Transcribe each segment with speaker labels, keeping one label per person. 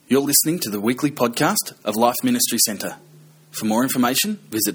Speaker 1: You're listening to the weekly podcast of Life Ministry Centre. For more information, visit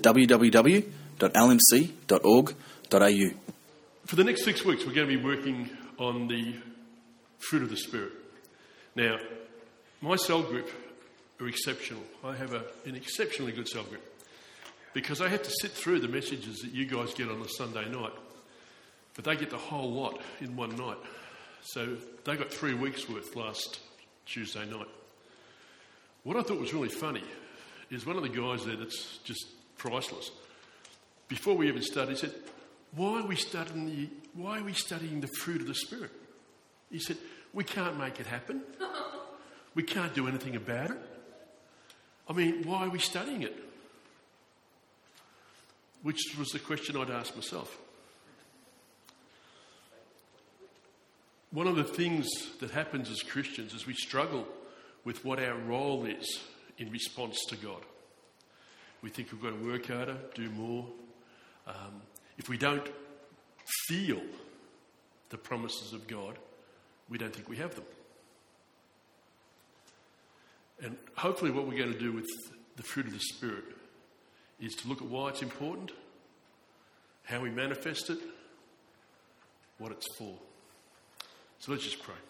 Speaker 1: www.lmc.org.au.
Speaker 2: For the next 6 weeks, we're going to be working on the fruit of the Spirit. Now, my cell group are exceptional. I have an exceptionally good cell group because I have to sit through the messages that you guys get on a Sunday night, but they get the whole lot in one night. So they got 3 weeks' worth last Tuesday night. What I thought was really funny is one of the guys there that's just priceless. Before we even started, he said, why are we studying the fruit of the Spirit? He said, we can't make it happen. We can't do anything about it. I mean, why are we studying it? Which was the question I'd asked myself. One of the things that happens as Christians is we struggle with what our role is in response to God. We think we've got to work harder, do more. If we don't feel the promises of God, we don't think we have them. And hopefully what we're going to do with the fruit of the Spirit is to look at why it's important, how we manifest it, what it's for. So let's just pray.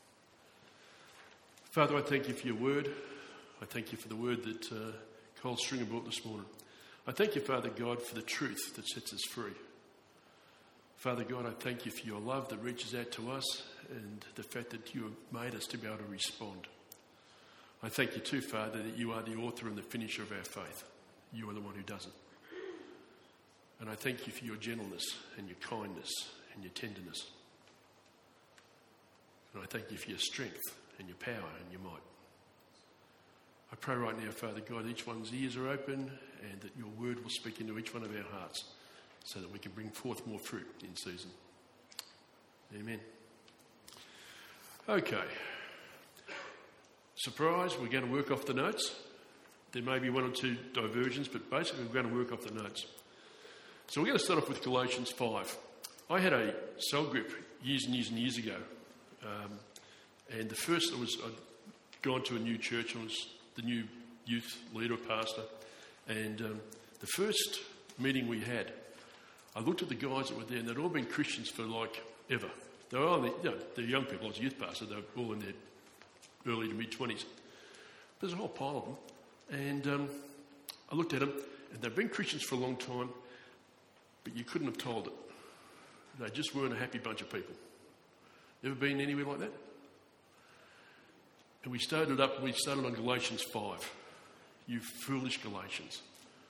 Speaker 2: Father, I thank you for your word. I thank you for the word that Cole Stringer brought this morning. I thank you, Father God, for the truth that sets us free. Father God, I thank you for your love that reaches out to us and the fact that you have made us to be able to respond. I thank you too, Father, that you are the author and the finisher of our faith. You are the one who does it. And I thank you for your gentleness and your kindness and your tenderness. And I thank you for your strength and your power and your might. I pray right now, Father God, each one's ears are open and that your word will speak into each one of our hearts so that we can bring forth more fruit in season. Amen. Okay. Surprise, we're going to work off the notes. There may be one or two diversions, but basically we're going to work off the notes. So we're going to start off with Galatians 5. I had a cell group years and years and years ago. And the first, I'd gone to a new church. I was the new youth leader, pastor. And the first meeting we had, I looked at the guys that were there, and they'd all been Christians for like ever. They were only, they're young people. I was a youth pastor. They were all in their early to mid-20s. There's a whole pile of them. And I looked at them, and they'd been Christians for a long time, but you couldn't have told it. They just weren't a happy bunch of people. Ever been anywhere like that? And we started on Galatians 5. You foolish Galatians.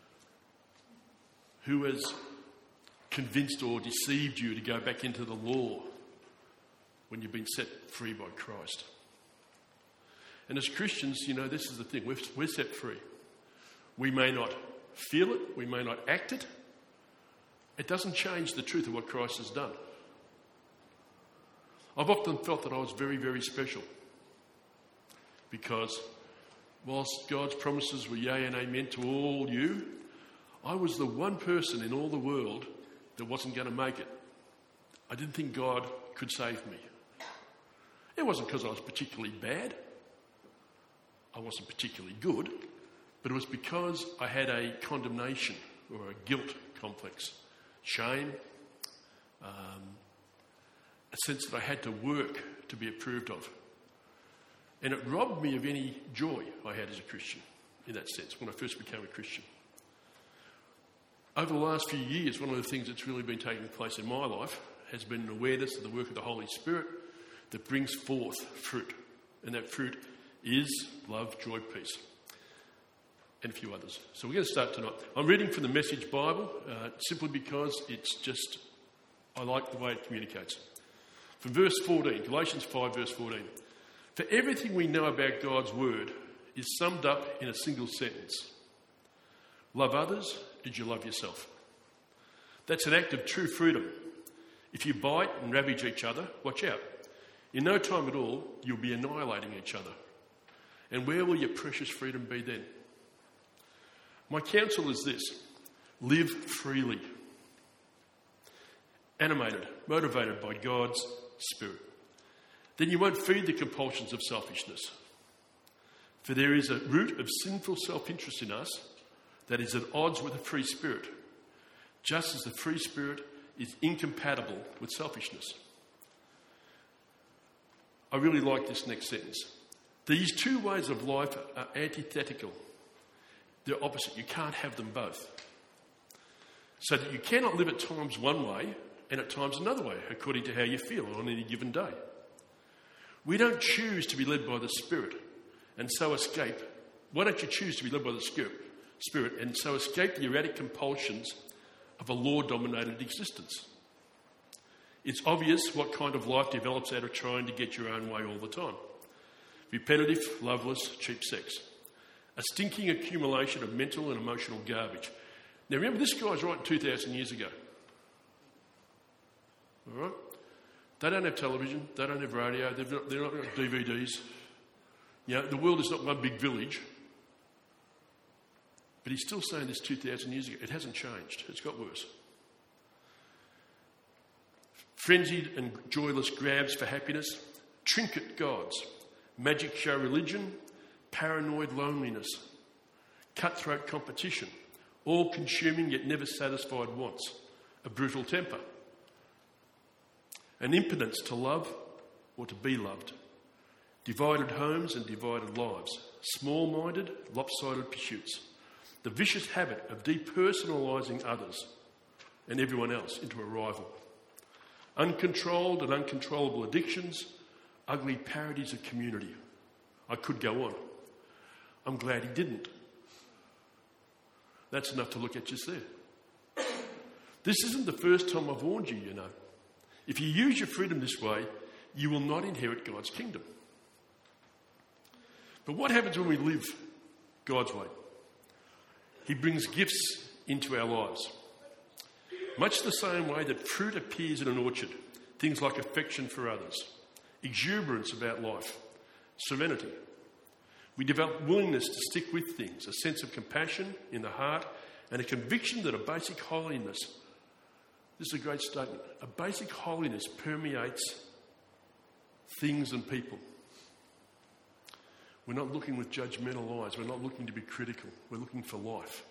Speaker 2: Who has convinced or deceived you to go back into the law when you've been set free by Christ? And as Christians, this is the thing. We're set free. We may not feel it. We may not act it. It doesn't change the truth of what Christ has done. I've often felt that I was very, very special because whilst God's promises were yea and amen to all you, I was the one person in all the world that wasn't going to make it. I didn't think God could save me. It wasn't because I was particularly bad. I wasn't particularly good, but it was because I had a condemnation or a guilt complex, shame, a sense that I had to work to be approved of. And it robbed me of any joy I had as a Christian, in that sense, when I first became a Christian. Over the last few years, one of the things that's really been taking place in my life has been an awareness of the work of the Holy Spirit that brings forth fruit. And that fruit is love, joy, peace, and a few others. So we're going to start tonight. I'm reading from the Message Bible simply because I like the way it communicates. From verse 14, Galatians 5, verse 14. For everything we know about God's word is summed up in a single sentence. Love others as you love yourself. That's an act of true freedom. If you bite and ravage each other, watch out. In no time at all, you'll be annihilating each other. And where will your precious freedom be then? My counsel is this: live freely. Animated, motivated by God's Spirit. Then you won't feed the compulsions of selfishness. For there is a root of sinful self-interest in us that is at odds with a free spirit, just as the free spirit is incompatible with selfishness. I really like this next sentence. These two ways of life are antithetical. They're opposite. You can't have them both. So that you cannot live at times one way and at times another way, according to how you feel on any given day. We don't choose to be led by the Spirit and so escape. Why don't you choose to be led by the Spirit and so escape the erratic compulsions of a law-dominated existence? It's obvious what kind of life develops out of trying to get your own way all the time. Repetitive, loveless, cheap sex. A stinking accumulation of mental and emotional garbage. Now remember, this guy's writing 2,000 years ago. All right? They don't have television, they don't have radio, they're not got DVDs. You know, the world is not one big village. But he's still saying this 2,000 years ago. It hasn't changed. It's got worse. Frenzied and joyless grabs for happiness, trinket gods, magic show religion, paranoid loneliness, cutthroat competition, all-consuming yet never satisfied wants, a brutal temper, an impotence to love or to be loved, divided homes and divided lives, small-minded, lopsided pursuits, the vicious habit of depersonalising others and everyone else into a rival, uncontrolled and uncontrollable addictions, ugly parodies of community. I could go on. I'm glad he didn't. That's enough to look at just there. This isn't the first time I've warned you, you know. If you use your freedom this way, you will not inherit God's kingdom. But what happens when we live God's way? He brings gifts into our lives. Much the same way that fruit appears in an orchard, things like affection for others, exuberance about life, serenity. We develop willingness to stick with things, a sense of compassion in the heart, and a conviction that a basic holiness, this is a great statement, a basic holiness permeates things and people. We're not looking with judgmental eyes. We're not looking to be critical. We're looking for life.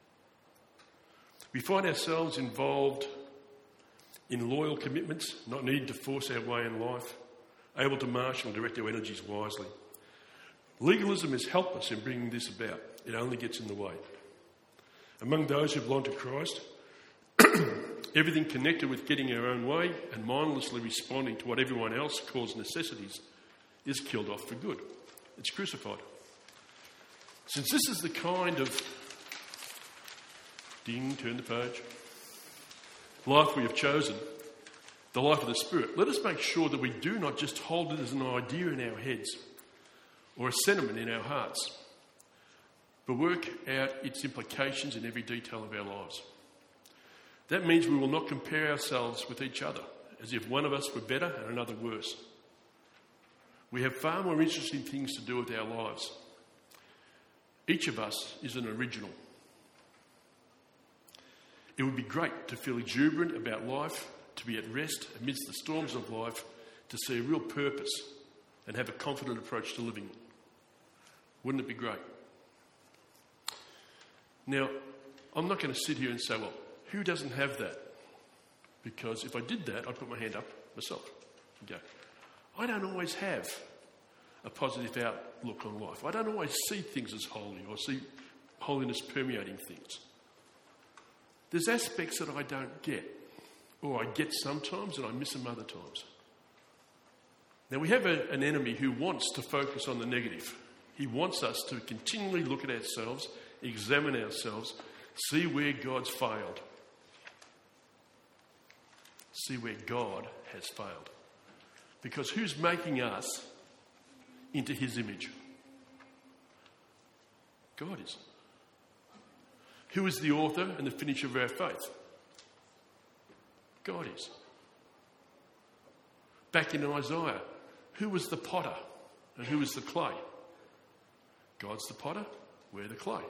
Speaker 2: We find ourselves involved in loyal commitments, not needing to force our way in life, able to marshal and direct our energies wisely. Legalism is helpless in bringing this about. It only gets in the way. Among those who belong to Christ, everything connected with getting our own way and mindlessly responding to what everyone else calls necessities is killed off for good. It's crucified. Since this is the kind of turn the page, life we have chosen, the life of the Spirit, let us make sure that we do not just hold it as an idea in our heads or a sentiment in our hearts, but work out its implications in every detail of our lives. That means we will not compare ourselves with each other as if one of us were better and another worse. We have far more interesting things to do with our lives. Each of us is an original. It would be great to feel exuberant about life, to be at rest amidst the storms of life, to see a real purpose and have a confident approach to living. Wouldn't it be great? Now, I'm not going to sit here and say, well, who doesn't have that? Because if I did that, I'd put my hand up myself and go, I don't always have a positive outlook on life. I don't always see things as holy or see holiness permeating things. There's aspects that I don't get, or I get sometimes and I miss them other times. Now, we have an enemy who wants to focus on the negative. He wants us to continually look at ourselves, examine ourselves, see where God's failed. See where God has failed. Because who's making us into his image? God is. Who is the author and the finisher of our faith? God is. Back in Isaiah, who was the potter and who was the clay? God's the potter, we're the clay.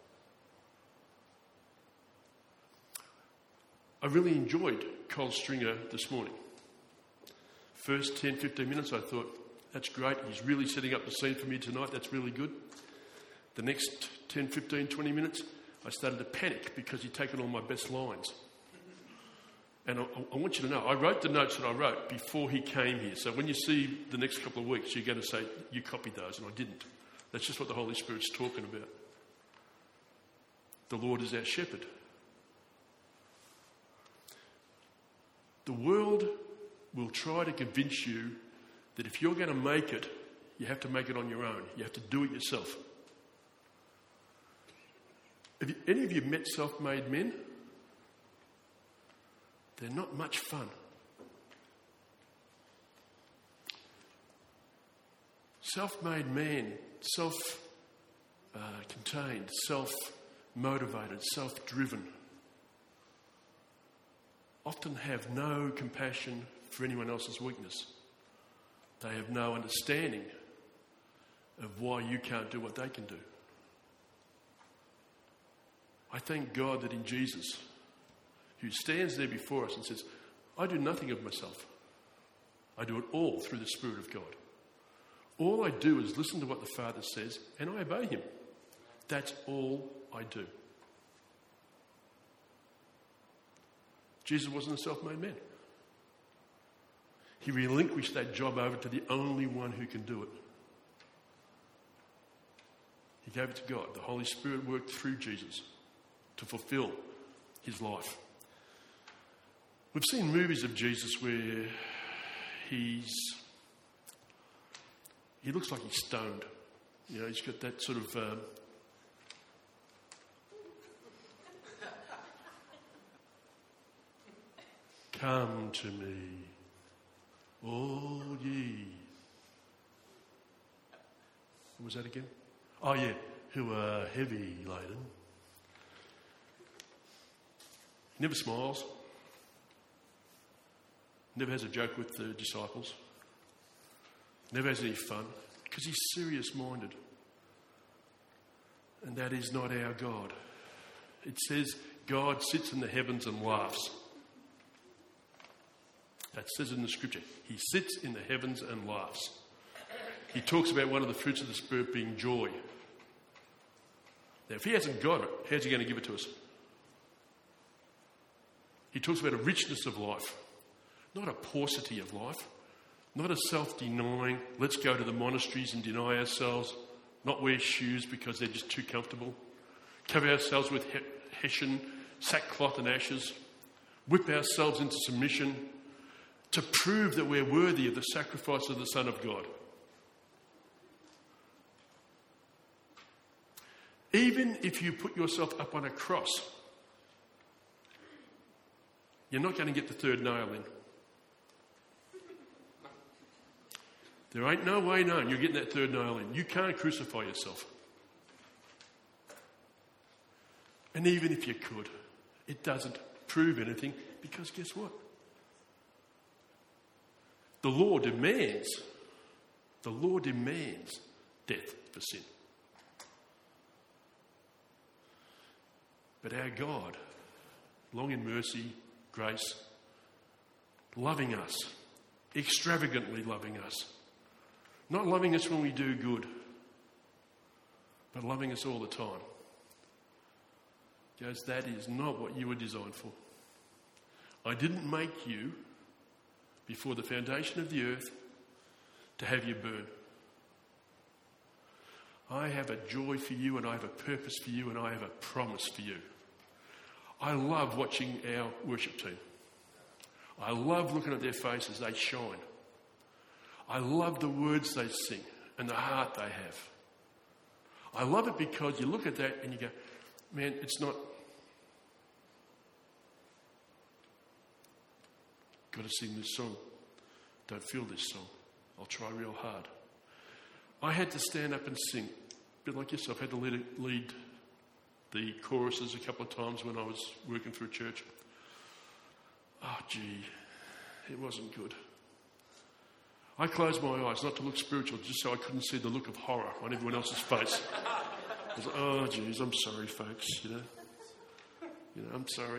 Speaker 2: I really enjoyed Cole Stringer this morning. First 10, 15 minutes I thought, That's great. He's really setting up the scene for me tonight. That's really good. The next 10, 15, 20 minutes, I started to panic because he'd taken all my best lines. And I want you to know, I wrote the notes that I wrote before he came here. So when you see the next couple of weeks, you're going to say, you copied those, and I didn't. That's just what the Holy Spirit's talking about. The Lord is our shepherd. The world will try to convince you that if you're going to make it, you have to make it on your own. You have to do it yourself. Have any of you met self-made men? They're not much fun. Self-made man, self-contained, self-motivated, self-driven, often have no compassion for anyone else's weakness. They have no understanding of why you can't do what they can do. I thank God that in Jesus, who stands there before us and says, I do nothing of myself. I do it all through the Spirit of God. All I do is listen to what the Father says and I obey him. That's all I do. Jesus wasn't a self-made man. He relinquished that job over to the only one who can do it. He gave it to God. The Holy Spirit worked through Jesus to fulfill his life. We've seen movies of Jesus where he looks like he's stoned. You know, he's got that sort of come to me, all ye. What was that again? Oh yeah, who are heavy laden. He never smiles. Never has a joke with the disciples. Never has any fun. Because he's serious-minded. And that is not our God. It says God sits in the heavens and laughs. That says it in the scripture. He sits in the heavens and laughs. He talks about one of the fruits of the Spirit being joy. Now, if he hasn't got it, how's he going to give it to us? He talks about a richness of life, not a paucity of life, not a self-denying, let's go to the monasteries and deny ourselves, not wear shoes because they're just too comfortable, cover ourselves with hessian, sackcloth and ashes, whip ourselves into submission to prove that we're worthy of the sacrifice of the Son of God. Even if you put yourself up on a cross, you're not going to get the third nail in. There ain't no way known you're getting that third nail in. You can't crucify yourself. And even if you could, it doesn't prove anything because guess what? The law demands death for sin. But our God, long in mercy, grace, loving us, extravagantly loving us, not loving us when we do good, but loving us all the time, goes, that is not what you were designed for. I didn't make you before the foundation of the earth to have you burn. I have a joy for you and I have a purpose for you and I have a promise for you. I love watching our worship team. I love looking at their faces, they shine. I love the words they sing and the heart they have. I love it because you look at that and you go, man, it's not... Got to sing this song. Don't feel this song. I'll try real hard. I had to stand up and sing. A bit like yourself, I had to lead the choruses a couple of times when I was working for a church. Oh, gee, it wasn't good. I closed my eyes, not to look spiritual, just so I couldn't see the look of horror on everyone else's face. I was like, oh, geez, I'm sorry, folks, you know, I'm sorry.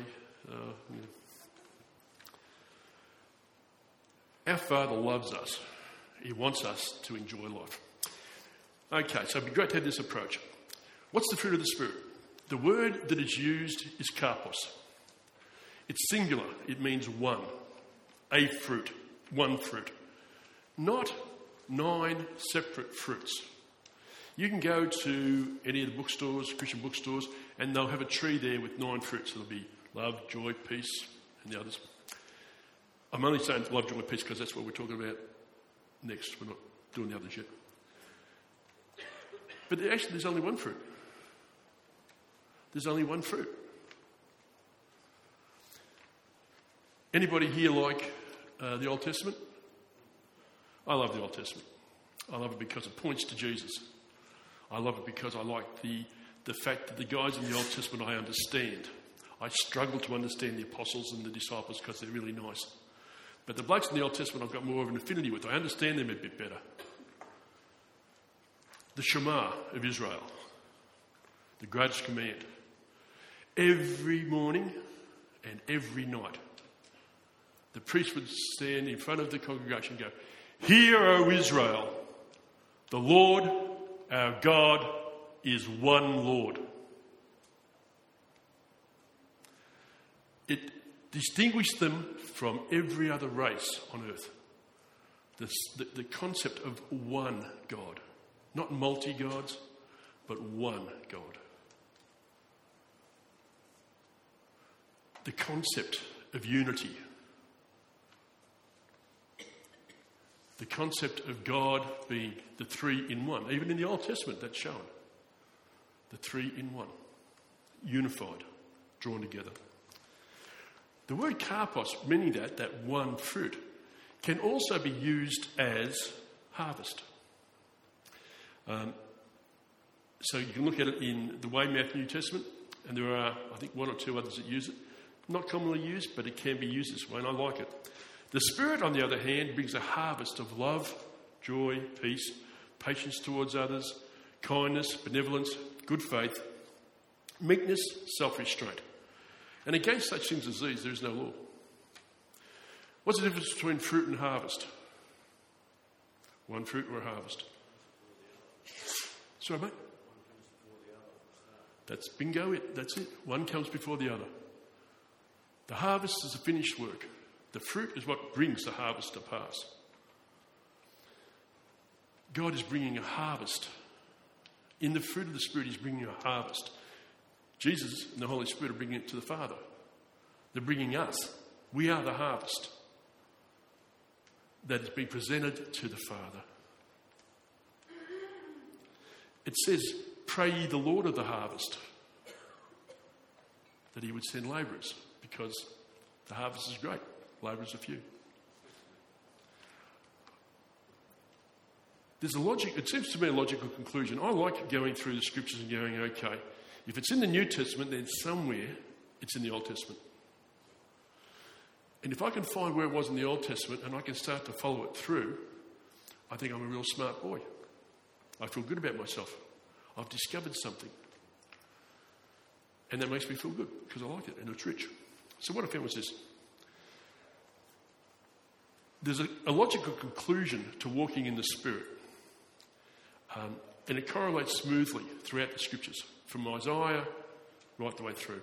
Speaker 2: Our Father loves us He wants us to enjoy life. Okay, so it'd be great to have this approach. What's the fruit of the Spirit? The word that is used is karpos. It's singular. It means one. A fruit. One fruit. Not 9 separate fruits. You can go to any of the bookstores, Christian bookstores, and they'll have a tree there with 9 fruits. It'll be love, joy, peace, and the others. I'm only saying love, joy, peace because that's what we're talking about next. We're not doing the others yet. But actually, there's only one fruit. There's only one fruit. Anybody here like the Old Testament? I love the Old Testament. I love it because it points to Jesus. I love it because I like the fact that the guys in the Old Testament I understand. I struggle to understand the apostles and the disciples because they're really nice. But the blokes in the Old Testament I've got more of an affinity with. I understand them a bit better. The Shema of Israel, the greatest command. Every morning and every night, the priest would stand in front of the congregation and go, "Hear, O Israel, the Lord our God is one Lord." It distinguished them from every other race on earth. The concept of one God. Not multi-gods, but one God. The concept of unity. The concept of God being the 3 in 1. Even in the Old Testament, that's shown. The 3 in 1. Unified, drawn together. The word karpos, meaning that one fruit, can also be used as harvest. So you can look at it in the Weymouth New Testament, and there are, I think, 1 or 2 others that use it. Not commonly used, but it can be used this way, and I like it. The Spirit, on the other hand, brings a harvest of love, joy, peace, patience towards others, kindness, benevolence, good faith, meekness, self-restraint. And against such things as these, there is no law. What's the difference between fruit and harvest? One fruit or a harvest? Sorry, mate? That's bingo it. That's it. One comes before the other. The harvest is a finished work. The fruit is what brings the harvest to pass. God is bringing a harvest. In the fruit of the Spirit, He's bringing a harvest. Jesus and the Holy Spirit are bringing it to the Father. They're bringing us. We are the harvest that has been presented to the Father. It says, "Pray ye the Lord of the harvest," that He would send labourers, because the harvest is great, labourers are few. There's a logic. It seems to me a logical conclusion. I like going through the scriptures and going, okay, if it's in the New Testament, then somewhere it's in the Old Testament. And if I can find where it was in the Old Testament and I can start to follow it through, I think I'm a real smart boy. I feel good about myself. I've discovered something. And that makes me feel good because I like it and it's rich. So what I found was this. There's a logical conclusion to walking in the Spirit. And it correlates smoothly throughout the scriptures, from Isaiah right the way through.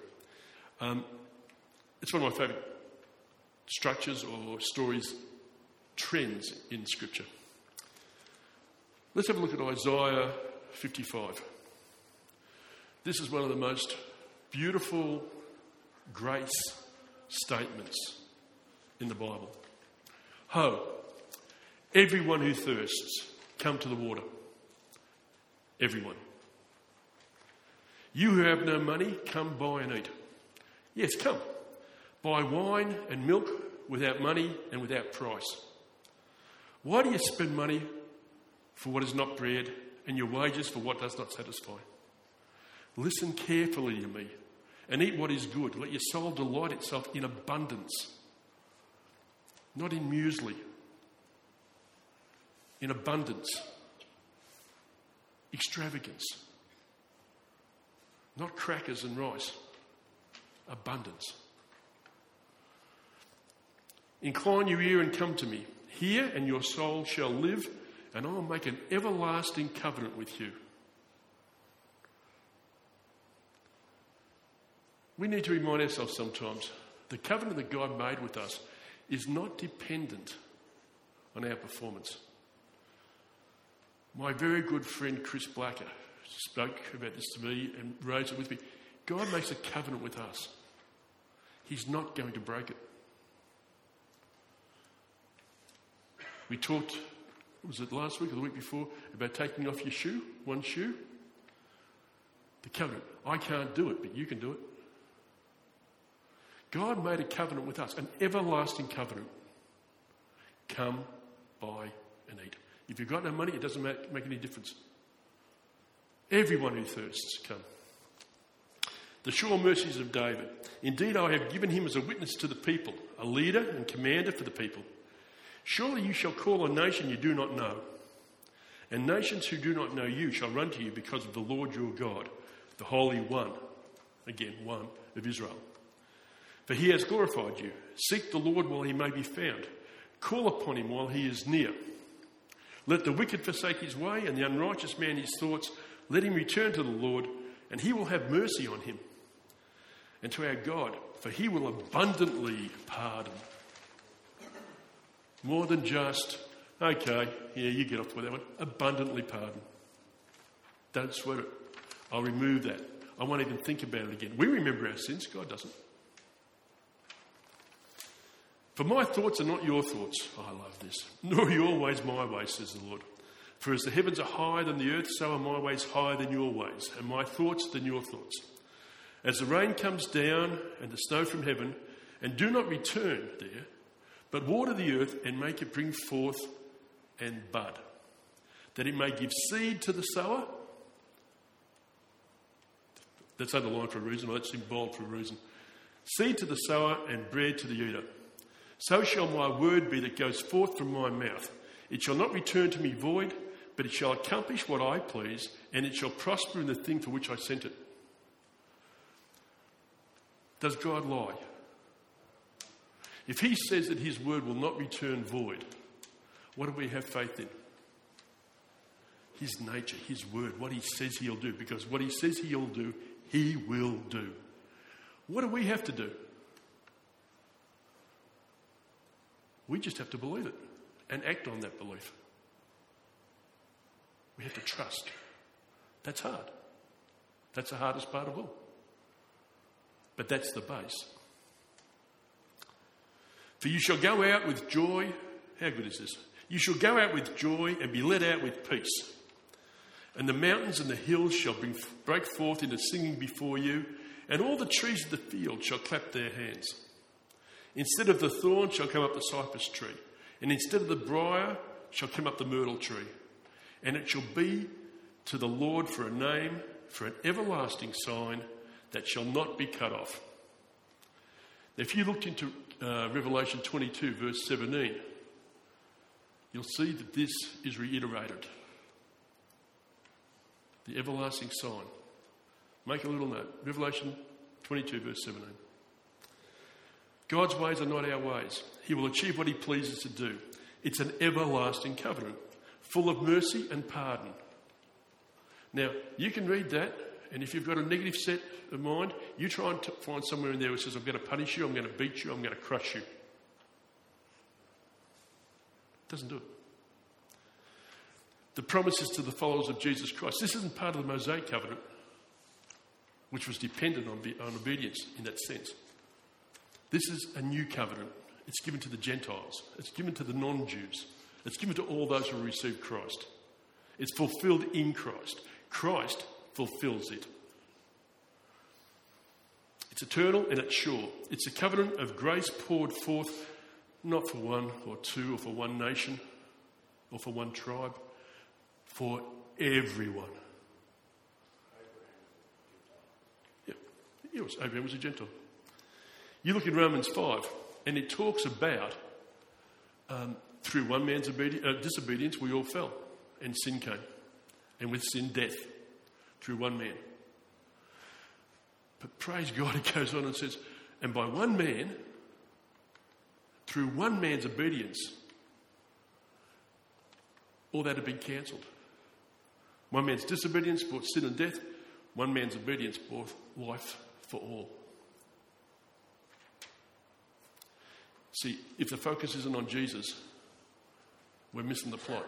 Speaker 2: It's one of my favourite structures or stories, trends in scripture. Let's have a look at Isaiah 55. This is one of the most beautiful grace statements in the Bible. Ho, everyone who thirsts, come to the water. Everyone. You who have no money, come buy and eat. Yes, come. Buy wine and milk without money and without price. Why do you spend money for what is not bread and your wages for what does not satisfy? Listen carefully to me and eat what is good. Let your soul delight itself in abundance, not in muesli. In abundance. Extravagance. Not crackers and rice. Abundance. Incline your ear and come to me. Hear, and your soul shall live, and I will make an everlasting covenant with you. We need to remind ourselves sometimes the covenant that God made with us is not dependent on our performance. My very good friend Chris Blacker spoke about this to me and raised it with me. God makes a covenant with us. He's not going to break it. We talked, was it last week or the week before, about taking off your shoe, one shoe? The covenant. I can't do it, but you can do it. God made a covenant with us, an everlasting covenant. Come, buy and eat. If you've got no money, it doesn't make any difference. Everyone who thirsts, come. The sure mercies of David. Indeed, I have given him as a witness to the people, a leader and commander for the people. Surely you shall call a nation you do not know, and nations who do not know you shall run to you because of the Lord your God, the Holy One, again, one of Israel. For he has glorified you. Seek the Lord while he may be found. Call upon him while he is near. Let the wicked forsake his way, and the unrighteous man his thoughts. Let him return to the Lord, and he will have mercy on him. And to our God, for he will abundantly pardon. More than just, okay, yeah, you get off with that one. Abundantly pardon. Don't sweat it. I'll remove that. I won't even think about it again. We remember our sins. God doesn't. For my thoughts are not your thoughts. Oh, I love this. Nor are your ways my ways, says the Lord. For as the heavens are higher than the earth, so are my ways higher than your ways, and my thoughts than your thoughts. As the rain comes down and the snow from heaven, and do not return there, but water the earth and make it bring forth and bud, that it may give seed to the sower. That's underlined for a reason, or that's in bold for a reason. Seed to the sower and bread to the eater. So shall my word be that goes forth from my mouth. It shall not return to me void, but it shall accomplish what I please, and it shall prosper in the thing for which I sent it. Does God lie? If he says that his word will not return void, what do we have faith in? His nature, his word, what he says he'll do. Because what he says he'll do, he will do. What do we have to do? We just have to believe it and act on that belief. We have to trust. That's hard. That's the hardest part of all. But that's the base. For you shall go out with joy. How good is this? You shall go out with joy and be led out with peace. And the mountains and the hills shall break forth into singing before you, and all the trees of the field shall clap their hands. Instead of the thorn shall come up the cypress tree, and instead of the briar shall come up the myrtle tree. And it shall be to the Lord for a name, for an everlasting sign that shall not be cut off. Now, if you looked into Revelation 22, verse 17, you'll see that this is reiterated. The everlasting sign. Make a little note. Revelation 22, verse 17. God's ways are not our ways. He will achieve what he pleases to do. It's an everlasting covenant, full of mercy and pardon. Now, you can read that, and if you've got a negative set of mind, you try and find somewhere in there where it says, I'm going to punish you, I'm going to beat you, I'm going to crush you. It doesn't do it. The promises to the followers of Jesus Christ. This isn't part of the Mosaic covenant, which was dependent on obedience in that sense. This is a new covenant. It's given to the Gentiles. It's given to the non-Jews. It's given to all those who receive Christ. It's fulfilled in Christ. Christ fulfills it. It's eternal and it's sure. It's a covenant of grace poured forth not for one or two or for one nation or for one tribe, for everyone. Yeah, Abraham was a Gentile. You look in Romans 5 and it talks about through one man's disobedience we all fell and sin came. And with sin, death. Through one man. But praise God, it goes on and says, and by one man, through one man's obedience, all that had been cancelled. One man's disobedience brought sin and death. One man's obedience brought life for all. See, if the focus isn't on Jesus, we're missing the plot.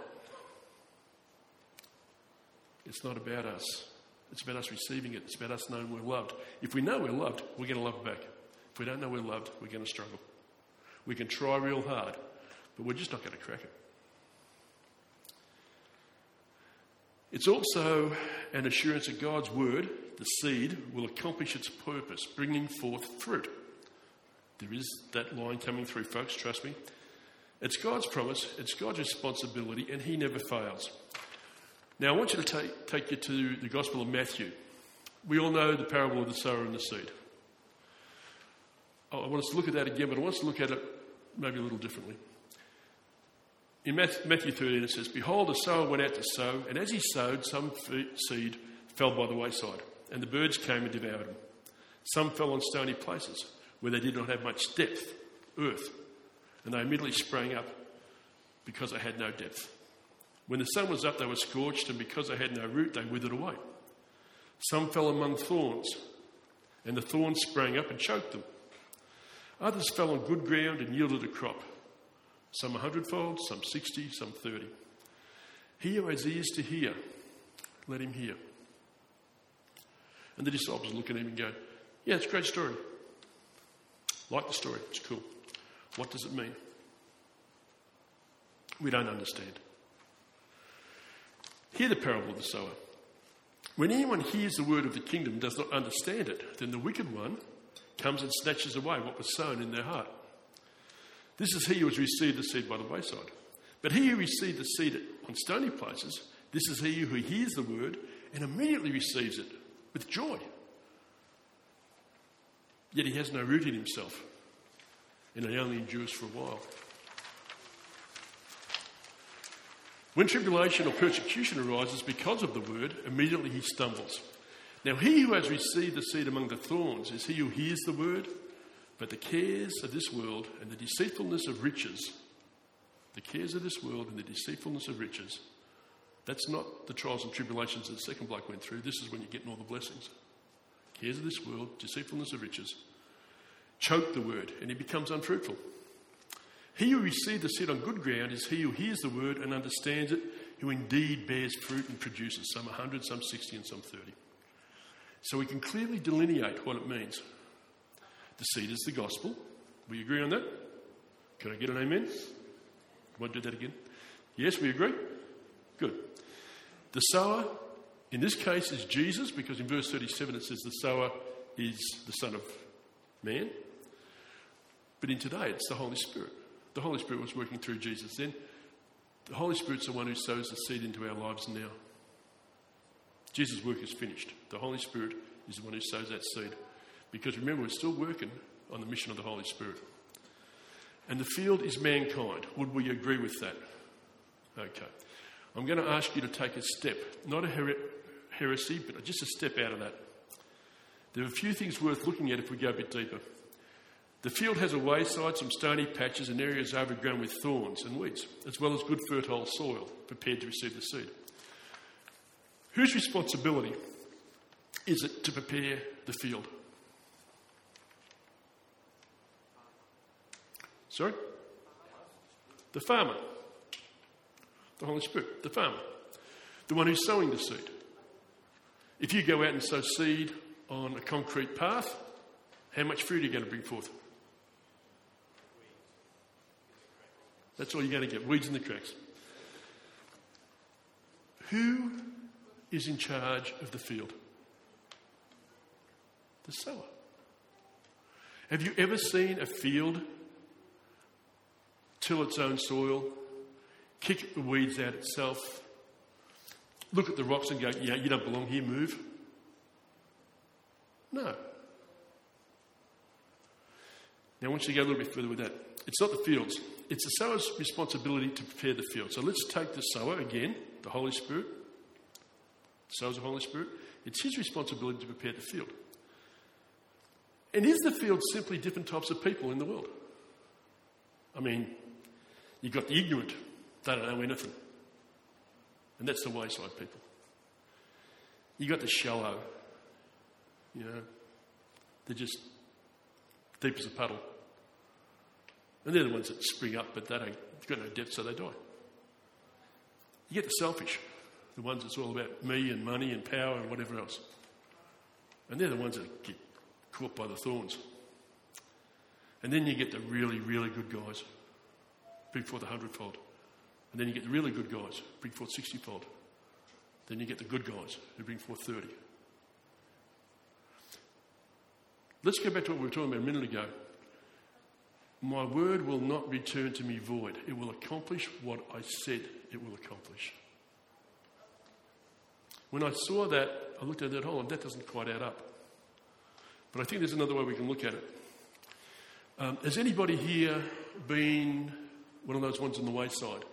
Speaker 2: It's not about us. It's about us receiving it. It's about us knowing we're loved. If we know we're loved, we're going to love back. If we don't know we're loved, we're going to struggle. We can try real hard, but we're just not going to crack it. It's also an assurance that God's word, the seed, will accomplish its purpose, bringing forth fruit. There is that line coming through, folks, trust me. It's God's promise, it's God's responsibility, and he never fails. Now, I want you to take you to the Gospel of Matthew. We all know the parable of the sower and the seed. I want us to look at that again, but I want us to look at it maybe a little differently. In Matthew 13 it says, "Behold, a sower went out to sow, and as he sowed, some seed fell by the wayside, and the birds came and devoured them. Some fell on stony places, where they did not have much depth, earth, and they immediately sprang up because they had no depth. When the sun was up, they were scorched, and because they had no root, they withered away. Some fell among thorns, and the thorns sprang up and choked them. Others fell on good ground and yielded a crop, some 100-fold, some 60, some 30. He who has ears to hear, let him hear." And the disciples look at him and go, "Yeah, it's a great story. Like the story, it's cool. What does it mean?" We don't understand. Hear the parable of the sower. When anyone hears the word of the kingdom and does not understand it, then the wicked one comes and snatches away what was sown in their heart. This is he who has received the seed by the wayside. But he who received the seed on stony places, this is he who hears the word and immediately receives it with joy. Yet he has no root in himself, and he only endures for a while. When tribulation or persecution arises because of the word, immediately he stumbles. Now he who has received the seed among the thorns is he who hears the word, but the cares of this world and the deceitfulness of riches, that's not the trials and tribulations that the second bloke went through. This is when you're getting all the blessings. Cares of this world, deceitfulness of riches, choke the word, and it becomes unfruitful. He who received the seed on good ground is he who hears the word and understands it, who indeed bears fruit and produces some 100, some 60, and some 30. So we can clearly delineate what it means. The seed is the gospel. We agree on that? Can I get an amen? Want to do that again? Yes, we agree? Good. The sower, in this case, is Jesus, because in verse 37 it says the sower is the Son of Man. But in today, it's the Holy Spirit. The Holy Spirit was working through Jesus then. The Holy Spirit's the one who sows the seed into our lives now. Jesus' work is finished. The Holy Spirit is the one who sows that seed. Because remember, we're still working on the mission of the Holy Spirit. And the field is mankind. Would we agree with that? Okay. I'm going to ask you to take a step, not a heresy, but just a step out of that. There are a few things worth looking at if we go a bit deeper. The field has a wayside, some stony patches and areas overgrown with thorns and weeds, as well as good fertile soil prepared to receive the seed. Whose responsibility is it to prepare the field? Sorry? The farmer. The Holy Spirit. The farmer. The one who's sowing the seed. If you go out and sow seed on a concrete path, how much fruit are you going to bring forth? That's all you're going to get, weeds in the cracks. Who is in charge of the field? The sower. Have you ever seen a field till its own soil, kick the weeds out itself, look at the rocks and go, yeah, you don't belong here, move? No. Now I want you to go a little bit further with that. It's not the fields. It's the sower's responsibility to prepare the field. So let's take the sower again, the Holy Spirit. The sower's the Holy Spirit. It's his responsibility to prepare the field. And is the field simply different types of people in the world? I mean, you've got the ignorant. They don't know anything. And that's the wayside people. You got the shallow, they're just deep as a puddle. And they're the ones that spring up, but they've got no depth, so they die. You get the selfish, the ones that's all about me and money and power and whatever else. And they're the ones that get caught by the thorns. And then you get the really, really good guys, bring forth 100-fold. And then you get the really good guys, bring forth 60-fold. Then you get the good guys who bring forth 30. Let's go back to what we were talking about a minute ago. My word will not return to me void. It will accomplish what I said it will accomplish. When I saw that, I looked at that, hold on, that doesn't quite add up. But I think there's another way we can look at it. Has anybody here been one of those ones on the wayside?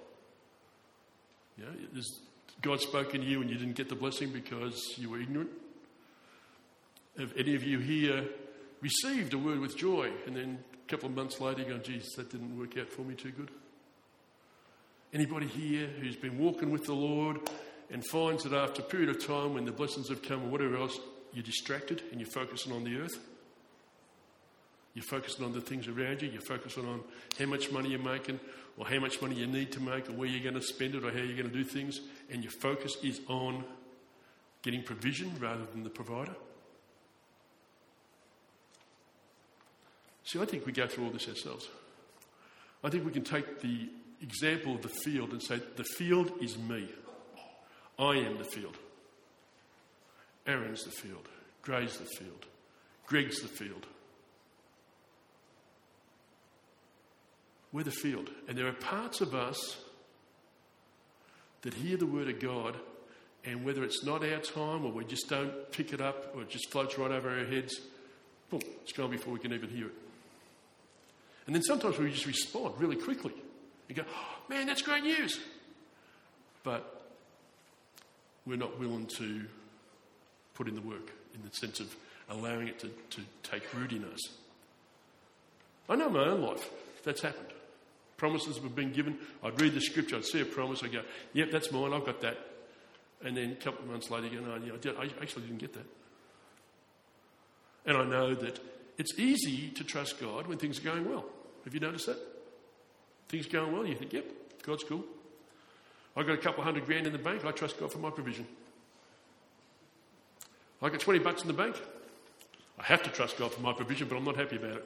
Speaker 2: Has God spoken to you and you didn't get the blessing because you were ignorant? Have any of you here received a word with joy and then a couple of months later you go, geez, that didn't work out for me too good? Anybody here who's been walking with the Lord and finds that after a period of time when the blessings have come or whatever else, you're distracted and you're focusing on the earth? You're focusing on the things around you. You're focusing on how much money you're making or how much money you need to make or where you're going to spend it or how you're going to do things. And your focus is on getting provision rather than the provider. See, I think we go through all this ourselves. I think we can take the example of the field and say, the field is me. I am the field. Aaron's the field. Gray's the field. Greg's the field. We're the field. And there are parts of us that hear the word of God, and whether it's not our time or we just don't pick it up or it just floats right over our heads, boom, it's gone before we can even hear it. And then sometimes we just respond really quickly. You go, oh, man, that's great news. But we're not willing to put in the work in the sense of allowing it to take root in us. I know my own life. That's happened. Promises have been given. I'd read the scripture. I'd see a promise. I'd go, yep, that's mine. I've got that. And then a couple of months later, you go, no, I actually didn't get that. And I know that it's easy to trust God when things are going well. Have you noticed that? Things are going well, you think, yep, God's cool. I've got a couple of $100,000 in the bank. I trust God for my provision. I've got $20 in the bank. I have to trust God for my provision, but I'm not happy about it.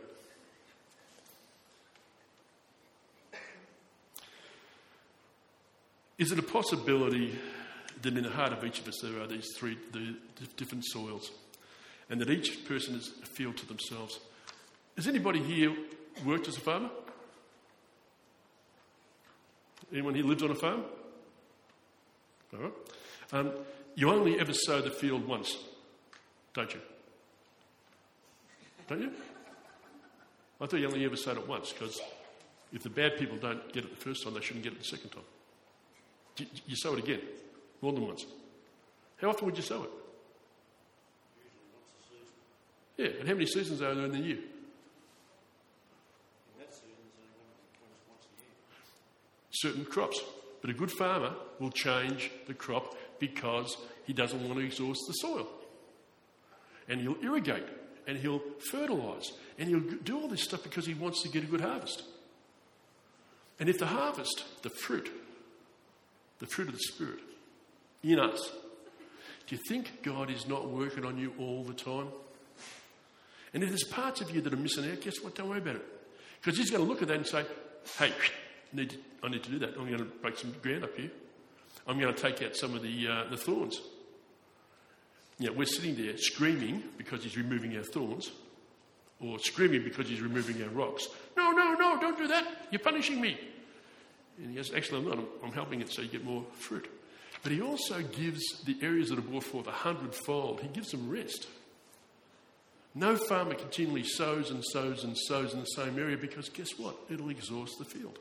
Speaker 2: Is it a possibility that in the heart of each of us there are these three different soils and that each person is a field to themselves? Has anybody here worked as a farmer? Anyone here lived on a farm? All right. You only ever sow the field once, don't you? Don't you? I thought you only ever sowed it once, because if the bad people don't get it the first time, they shouldn't get it the second time. You sow it again, more than once. How often would you sow it? Usually once a season. Yeah, and how many seasons are there in the year? In that season, there's only once a year. Certain crops. But a good farmer will change the crop because he doesn't want to exhaust the soil. And he'll irrigate, and he'll fertilise, and he'll do all this stuff because he wants to get a good harvest. And if the harvest, the fruit of the Spirit in us, do you think God is not working on you all the time? And if there's parts of you that are missing out, guess what? Don't worry about it. Because he's going to look at that and say, hey, I need to do that. I'm going to break some ground up here. I'm going to take out some of the thorns. We're sitting there screaming because he's removing our thorns, or screaming because he's removing our rocks. No, don't do that. You're punishing me. And he goes, actually, I'm not. I'm helping it so you get more fruit. But he also gives the areas that are brought forth 100-fold. He gives them rest. No farmer continually sows and sows and sows in the same area, because guess what? It'll exhaust the field.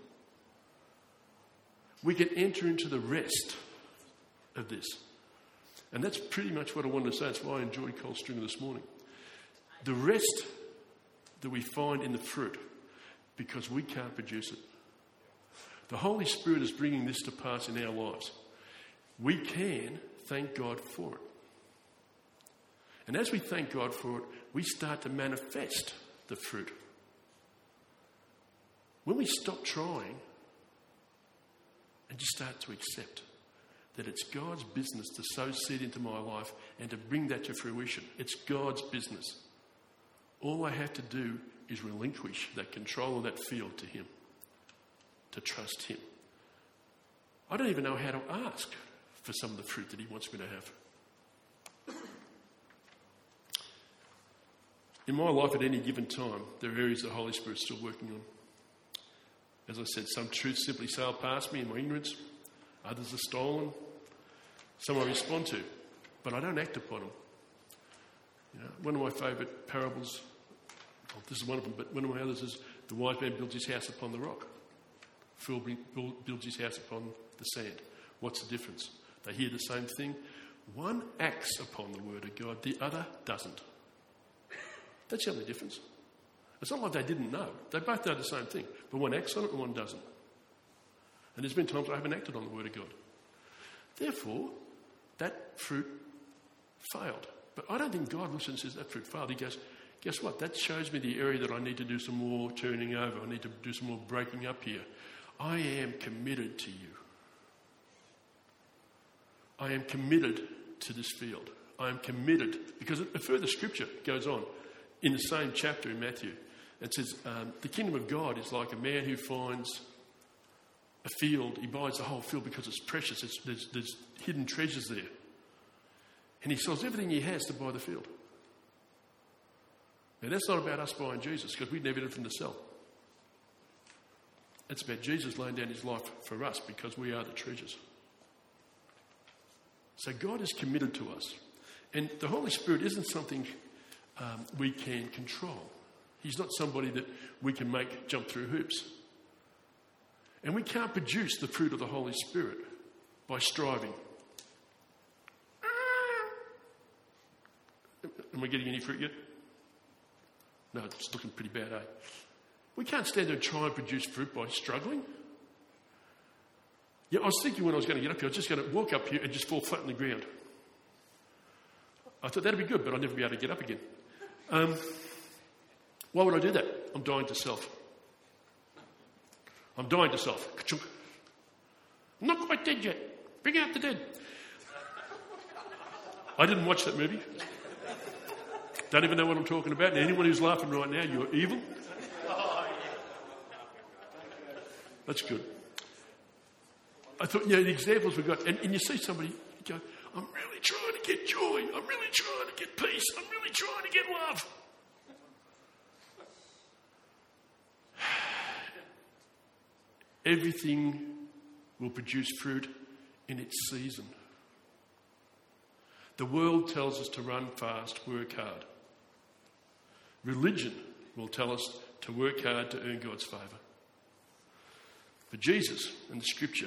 Speaker 2: We can enter into the rest of this. And that's pretty much what I wanted to say. That's why I enjoyed Cold Stringer this morning. The rest that we find in the fruit, because we can't produce it. The Holy Spirit is bringing this to pass in our lives. we can thank God for it. And as we thank God for it, we start to manifest the fruit. When we stop trying and just start to accept that it's God's business to sow seed into my life and to bring that to fruition. It's God's business. All I have to do is relinquish that control of that field to Him, to trust Him. I don't even know how to ask for some of the fruit that He wants me to have. In my life at any given time, there are areas the Holy Spirit's still working on. As I said, some truths simply sail past me in my ignorance. Others are stolen. Some I respond to, but I don't act upon them. One of my favourite parables, well, this is one of them, but one of my others is the wise man builds his house upon the rock. Fool builds his house upon the sand. What's the difference? They hear the same thing. One acts upon the word of God, the other doesn't. That's the only difference. It's not like they didn't know. They both know the same thing, but one acts on it and one doesn't. And there's been times I haven't acted on the word of God. Therefore, that fruit failed. But I don't think God looks and says that fruit failed. He goes, guess what? That shows me the area that I need to do some more turning over. I need to do some more breaking up here. I am committed to you. I am committed to this field. I am committed. Because a further scripture goes on in the same chapter in Matthew. It says, the kingdom of God is like a man who finds a field. He buys the whole field because it's precious. There's hidden treasures there. And he sells everything he has to buy the field. Now, that's not about us buying Jesus, because we'd never anything to sell. It's about Jesus laying down his life for us because we are the treasures. So God is committed to us. And the Holy Spirit isn't something we can control. He's not somebody that we can make jump through hoops. And we can't produce the fruit of the Holy Spirit by striving. Am I getting any fruit yet? No, it's looking pretty bad, eh? We can't stand there and try and produce fruit by struggling. Yeah, I was thinking when I was going to get up here, I was just going to walk up here and just fall flat on the ground. I thought that'd be good, but I'd never be able to get up again. Why would I do that? I'm dying to self. I'm dying to self. I'm not quite dead yet. Bring out the dead. I didn't watch that movie. Don't even know what I'm talking about. Now, anyone who's laughing right now, you're evil. That's good. I thought, the examples we've got, and you see somebody go, I'm really trying to get joy. I'm really trying to get peace. I'm really trying to get love. Everything will produce fruit in its season. The world tells us to run fast, work hard. Religion will tell us to work hard to earn God's favour. But Jesus and the Scripture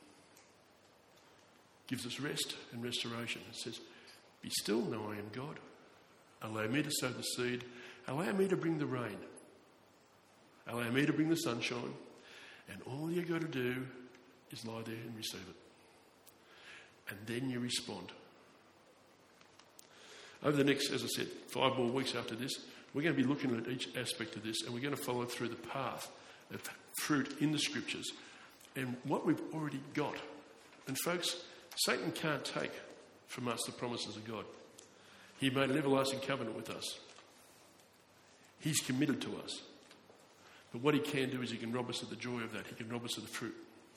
Speaker 2: gives us rest and restoration. It says, be still, know I am God. Allow me to sow the seed. Allow me to bring the rain. Allow me to bring the sunshine. And all you got to do is lie there and receive it. And then you respond. Over the next, as I said, 5 more weeks after this, we're going to be looking at each aspect of this, and we're going to follow through the path of fruit in the Scriptures and what we've already got. And folks, Satan can't take from us the promises of God. He made an everlasting covenant with us. He's committed to us. But what he can do is he can rob us of the joy of that. He can rob us of the fruit.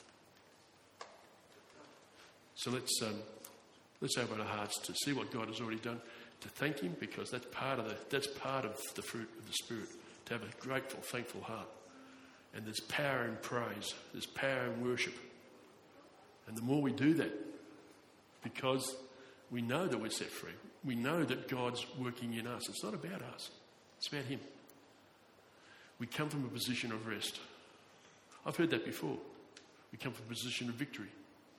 Speaker 2: So let's open our hearts to see what God has already done, to thank him, because that's part of the fruit of the Spirit, to have a grateful, thankful heart. And there's power in praise. There's power in worship. And the more we do that, because we know that we're set free, we know that God's working in us. It's not about us. It's about him. We come from a position of rest. I've heard that before. We come from a position of victory.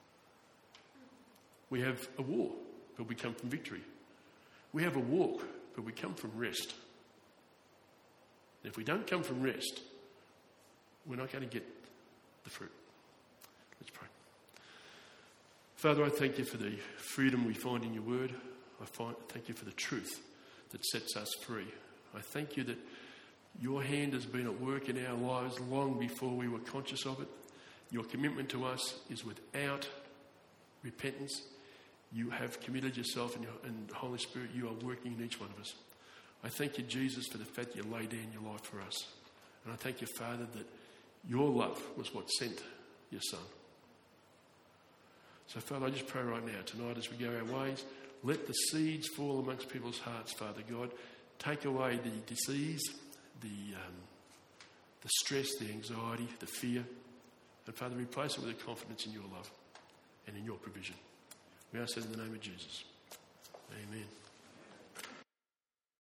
Speaker 2: We have a war, but we come from victory. We have a walk, but we come from rest. And if we don't come from rest, we're not going to get the fruit. Let's pray. Father, I thank you for the freedom we find in your word. Thank you for the truth that sets us free. I thank you that your hand has been at work in our lives long before we were conscious of it. Your commitment to us is without repentance. You have committed yourself, and the Holy Spirit, you are working in each one of us. I thank you, Jesus, for the fact you laid down your life for us. And I thank you, Father, that your love was what sent your Son. So, Father, I just pray right now, tonight as we go our ways, let the seeds fall amongst people's hearts, Father God. Take away the disease, the stress, the anxiety, the fear. And, Father, replace it with a confidence in your love and in your provision. We ask that in the name of Jesus. Amen.